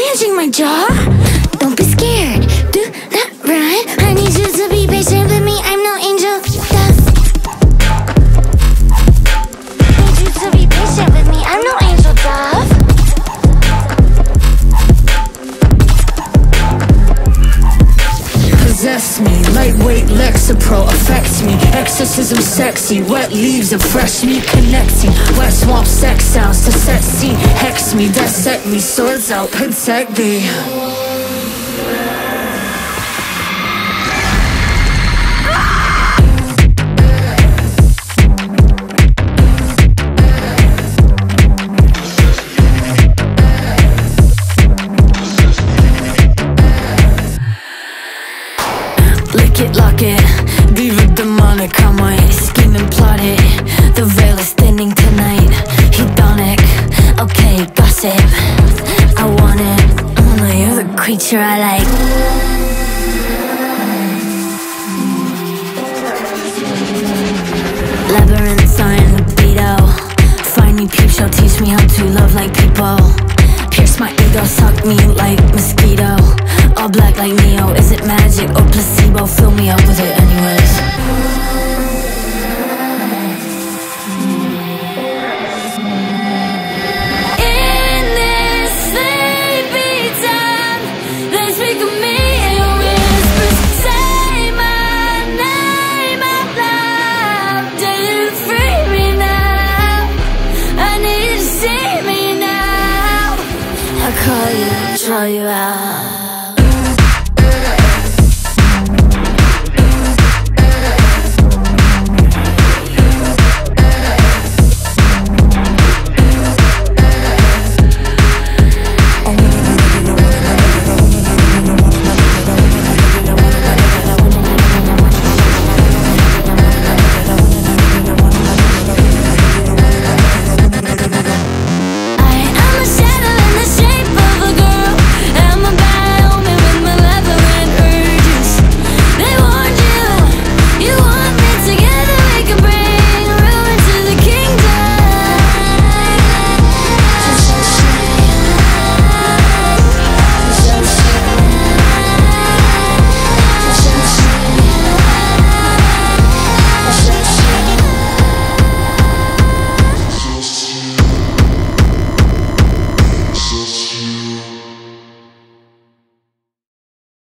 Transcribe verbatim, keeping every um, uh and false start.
pinching my jaw. Don't be scared, do not run. I need you to be patient with me, I'm no angel dove. Need you to be patient with me, I'm no angel dove. Possess me, lightweight Lexapro affects me. Exorcism sexy, wet leaves and fresh meat connecting. Wet swamp sex sounds to set scene. Hex me, dissect me, swords out, protect me. Lick it, lock it, diva demonic. I might scheme and plot it. The veil is thinning tonight. Hedonic, okay, gossip. I want it. Oh no, you're the creature I like. Labyrinth on libido. Find me, peep show, teach me how to love like people. Pierce my ego, suck me like mosquito. All black like Neo, is it magic or placebo? Fill me up with it anyways.